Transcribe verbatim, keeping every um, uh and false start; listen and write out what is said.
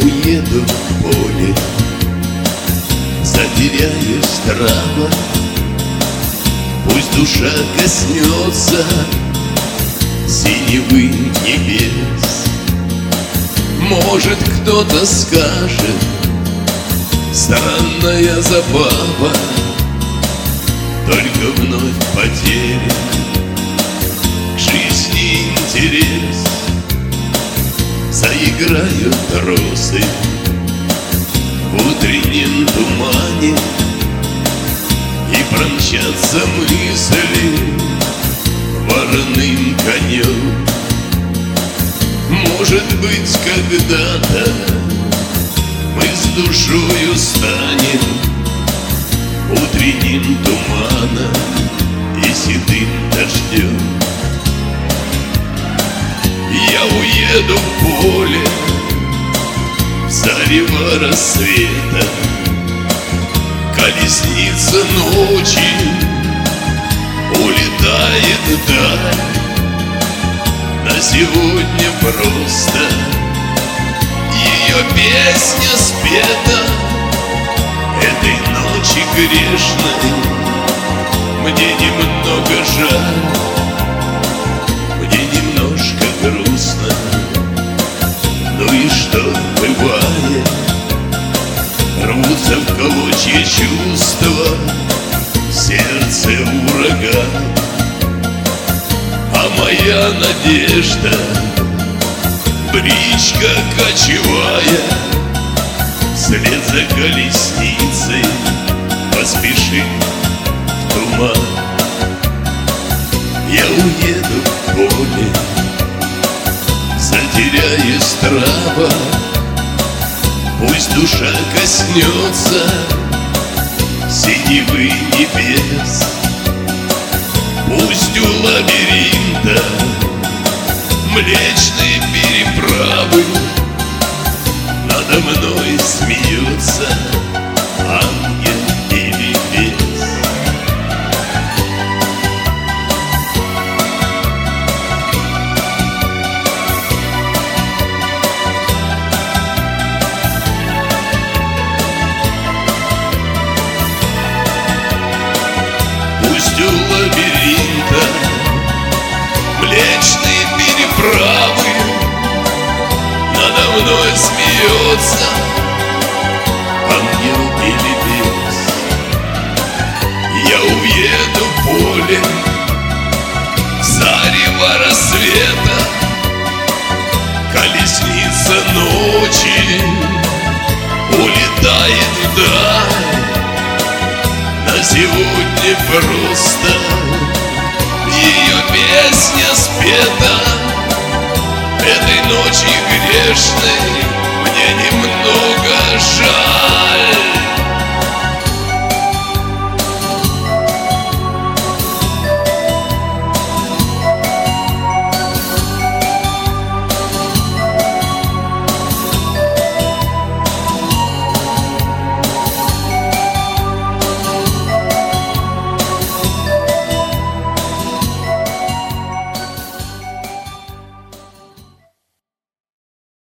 уеду в поле, затеряюсь трава. Пусть душа коснется синевы небес. Может, кто-то скажет: странная забава, только вновь потеря к жизни интерес. Заиграют росы в утреннем тумане, и промчатся мысли вороным конем. Может быть, когда-то мы с душою станем утренним туманом и седым дождем. Я уеду в поле зарево рассвета, колесница ночи улетает вдаль. На сегодня просто ее песня спета. Этой ночи грешной мне немного жаль, мне немножко грустно. Ну и что, бывает, рвутся в клочья чувства, в сердце ураган. А моя надежда, бричка кочевая, вслед за колесницей поспешит в туман. Я уеду в поле, затеряюсь трава. Пусть душа коснется синевы небес. Пусть у лабиринта млечные переправы надо мной смеются ангел или бес. Пусть у лабиринта млечные переправы надо мной смеется ангел или бес. Я уеду в поле зарево рассвета, колесница ночи улетает вдаль. На сегодня просто ее песня спета. Этой ночи грешной мне не